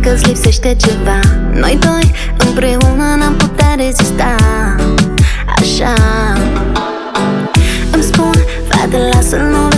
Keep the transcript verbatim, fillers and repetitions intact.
că-ți lipsește ceva. Noi doi împreună n-am putea rezista. Așa îmi spun, frate, lasă, nu